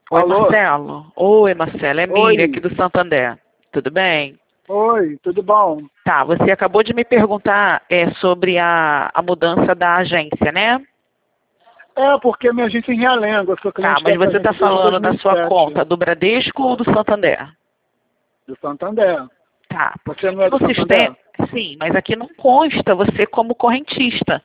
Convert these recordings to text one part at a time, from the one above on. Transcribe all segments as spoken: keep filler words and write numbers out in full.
Oi, Alô? Marcelo. Oi, Marcelo. É Miriam, aqui Oi. do Santander. Tudo bem? Oi, tudo bom? Tá, você acabou de me perguntar é, sobre a, a mudança da agência, né? É, porque minha agência é em Realengo, eu sou Tá, cliente mas dessa você está agência desde falando da sua dois mil e sete, conta do Bradesco ou do Santander? do Santander. Tá, porque Você não aqui é do no sistema... Santander? Sim, mas aqui não consta você como correntista.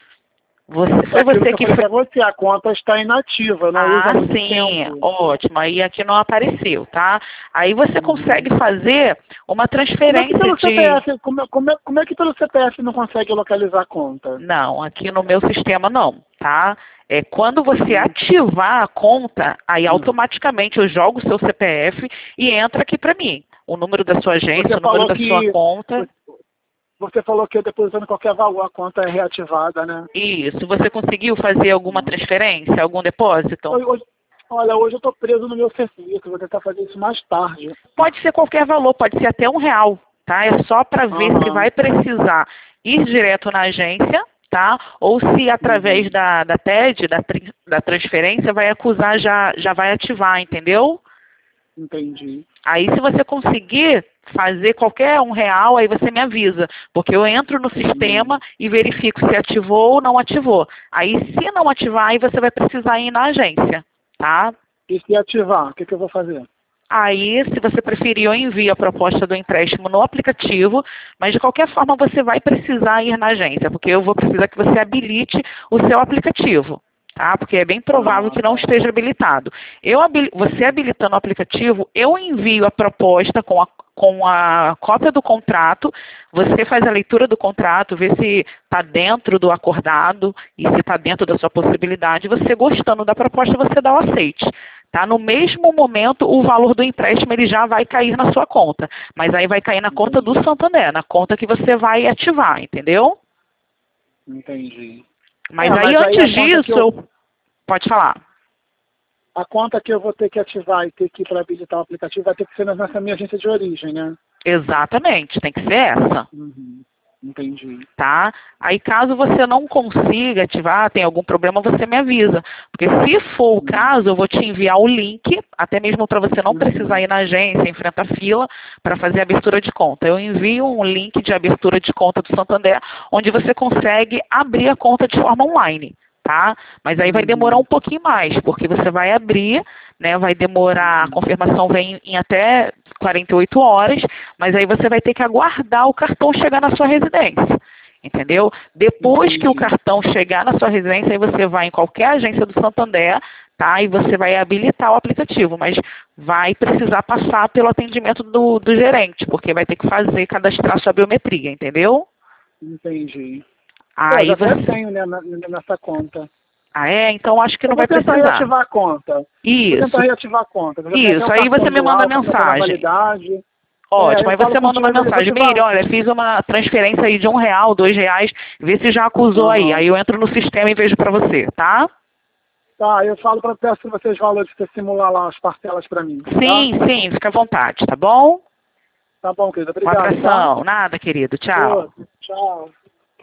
Você, É foi aquilo você que eu que falei fez... para você, a conta está inativa, não usa há Ah, muito sim, tempo. ótimo. Aí aqui não apareceu, tá? Aí você Uhum. consegue fazer uma Como é que transferência pelo de... C P F, como, é- como, é, como é que pelo C P F não consegue localizar a conta? Não, aqui no meu sistema não, tá? É, quando você Uhum. ativar a conta, aí Uhum. automaticamente eu jogo o seu C P F e entra aqui para mim. O número da sua agência, Você o número falou da sua que conta. você falou que depositando qualquer valor a conta é reativada, né? Isso. Você conseguiu fazer alguma Uhum. transferência, algum depósito? Hoje- hoje- olha, hoje eu estou preso no meu serviço, vou tentar fazer isso mais tarde. Pode ser qualquer valor, pode ser até um real, tá? É só para ver se Aham. vai precisar ir direto na agência, tá? Ou se através Uhum. da, da T E D, da, tri- da transferência, vai acusar, já, já vai ativar, entendeu? Entendi. Aí se você conseguir fazer qualquer um real, aí você me avisa, porque eu entro no sistema Uhum. e verifico se ativou ou não ativou. Aí se não ativar, aí você vai precisar ir na agência, tá? E se ativar, o que, que eu vou fazer? Aí, se você preferir, eu envio a proposta do empréstimo no aplicativo, mas de qualquer forma você vai precisar ir na agência, porque eu vou precisar que você habilite o seu aplicativo, tá? Porque é bem provável Ah, que não tá. esteja habilitado. Eu, habili- você habilitando o aplicativo, eu envio a proposta com a, com a cópia do contrato, você faz a leitura do contrato, vê se está dentro do acordado e se está dentro da sua possibilidade. Você gostando da proposta, você dá o aceite. Tá? No mesmo momento, o valor do empréstimo ele já vai cair na sua conta. Mas aí vai cair na conta do Entendi. Santander, na conta que você vai ativar, entendeu? Entendi. Mas É, aí mas aí a antes conta que disso, eu eu... pode falar. a conta que eu vou ter que ativar e ter que ir para habilitar o aplicativo vai ter que ser nessa minha agência de origem, né? Exatamente, tem que ser essa. Uhum. Entendi. Tá? Aí caso você não consiga ativar, tem algum problema, você me avisa. Porque se for o Uhum. caso, eu vou te enviar o link, até mesmo para você não precisar Uhum. ir na agência, enfrentar fila para fazer a abertura de conta. Eu envio um link de abertura de conta do Santander, onde você consegue abrir a conta de forma online. Tá? Mas aí vai demorar um Uhum. pouquinho mais, porque você vai abrir, né? Vai demorar, a Uhum. confirmação vem em até quarenta e oito horas, mas aí você vai ter que aguardar o cartão chegar na sua residência. Entendeu? Depois que o Entendi. cartão chegar na sua residência, aí você vai em qualquer agência do Santander, tá? E você vai habilitar o aplicativo, mas vai precisar passar pelo atendimento do, do gerente, porque vai ter que fazer, cadastrar sua biometria, entendeu? Entendi. É, eu já Aí até você... tenho, né, na- nessa conta. Ah, é? Então acho que Eu não vou vai tentar precisar. reativar a conta. Vou tentar Isso, reativar a conta. Eu já tenho até isso. o Aí cartão você me de manda lá, o cartão está na mensagem. validade. É, Ótimo, eu aí falo você manda uma contigo, eu vou mensagem, te Miriam, falar. olha, fiz uma transferência aí de um real, dois reais, vê se já acusou aí. Aham. Aí eu entro no sistema e vejo pra você, tá? Tá, eu falo para peço para vocês valores para simular lá as parcelas para mim, tá? Sim, sim, fica à vontade, tá bom? Tá bom, querida. Um Obrigado, tá? abração. Nada, querido. Tchau. Outro. Tchau.